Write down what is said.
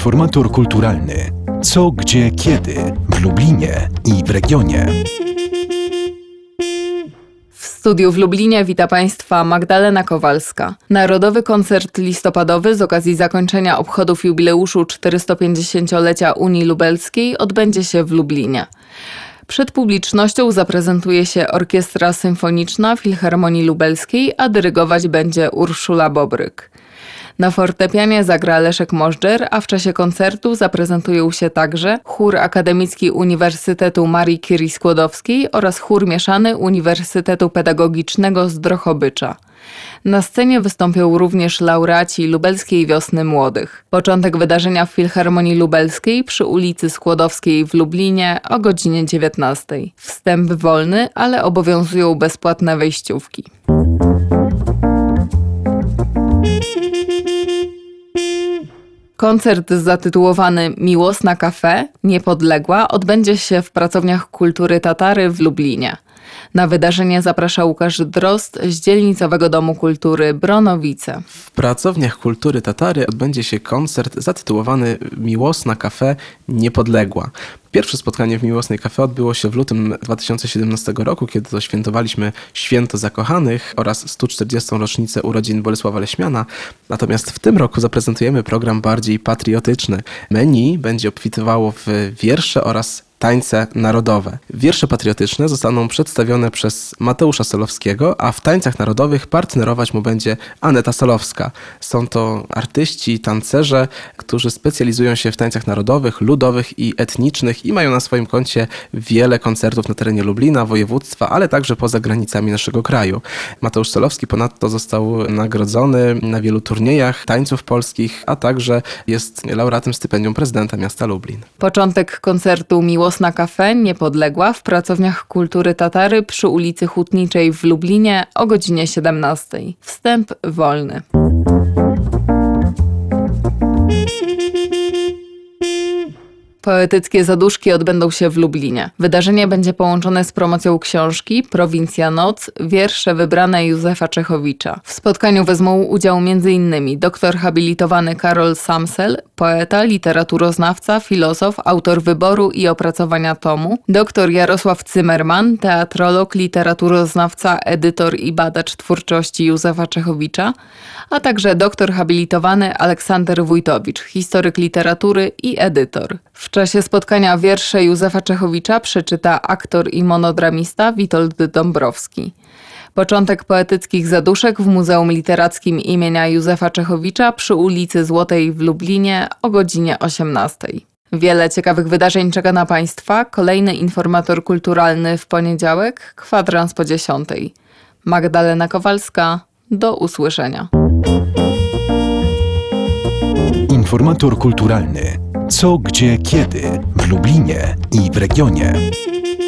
Informator kulturalny. Co, gdzie, kiedy w Lublinie i w regionie. W studiu w Lublinie wita Państwa Magdalena Kowalska. Narodowy koncert listopadowy z okazji zakończenia obchodów jubileuszu 450-lecia Unii Lubelskiej odbędzie się w Lublinie. Przed publicznością zaprezentuje się Orkiestra Symfoniczna Filharmonii Lubelskiej, a dyrygować będzie Urszula Bobryk. Na fortepianie zagra Leszek Możdżer, a w czasie koncertu zaprezentują się także Chór Akademicki Uniwersytetu Marii Curie-Skłodowskiej oraz Chór Mieszany Uniwersytetu Pedagogicznego z Drohobycza. Na scenie wystąpią również laureaci Lubelskiej Wiosny Młodych. Początek wydarzenia w Filharmonii Lubelskiej przy ulicy Skłodowskiej w Lublinie o godzinie 19. Wstęp wolny, ale obowiązują bezpłatne wejściówki. Koncert zatytułowany Miłosna Cafe – Niepodległa odbędzie się w Pracowniach Kultury Tatary w Lublinie. Na wydarzenie zaprasza Łukasz Drozd z Dzielnicowego Domu Kultury Bronowice. W Pracowniach Kultury Tatary odbędzie się koncert zatytułowany Miłosna Cafe – Niepodległa. Pierwsze spotkanie w Miłosnej Cafe odbyło się w lutym 2017 roku, kiedy to świętowaliśmy Święto Zakochanych oraz 140. rocznicę urodzin Bolesława Leśmiana. Natomiast w tym roku zaprezentujemy program bardziej patriotyczny. Menu będzie obfitowało w wiersze oraz tańce narodowe. Wiersze patriotyczne zostaną przedstawione przez Mateusza Solowskiego, a w tańcach narodowych partnerować mu będzie Aneta Solowska. Są to artyści, tancerze, którzy specjalizują się w tańcach narodowych, ludowych i etnicznych i mają na swoim koncie wiele koncertów na terenie Lublina, województwa, ale także poza granicami naszego kraju. Mateusz Solowski ponadto został nagrodzony na wielu turniejach tańców polskich, a także jest laureatem stypendium prezydenta miasta Lublin. Początek koncertu Miłosna Cafe – Niepodległa w Pracowniach Kultury Tatary przy ulicy Hutniczej w Lublinie o godzinie 17. Wstęp wolny. Poetyckie zaduszki odbędą się w Lublinie. Wydarzenie będzie połączone z promocją książki Prowincja Noc – wiersze wybrane Józefa Czechowicza. W spotkaniu wezmą udział m.in. doktor habilitowany Karol Samsel, poeta, literaturoznawca, filozof, autor wyboru i opracowania tomu, doktor Jarosław Cymerman, teatrolog, literaturoznawca, edytor i badacz twórczości Józefa Czechowicza, a także doktor habilitowany Aleksander Wójtowicz, historyk literatury i edytor. W czasie spotkania wiersze Józefa Czechowicza przeczyta aktor i monodramista Witold Dąbrowski. Początek poetyckich zaduszek w Muzeum Literackim imienia Józefa Czechowicza przy ulicy Złotej w Lublinie o godzinie 18. Wiele ciekawych wydarzeń czeka na Państwa. Kolejny informator kulturalny w poniedziałek, kwadrans po 10. Magdalena Kowalska, do usłyszenia. Informator kulturalny. Co, gdzie, kiedy w Lublinie i w regionie.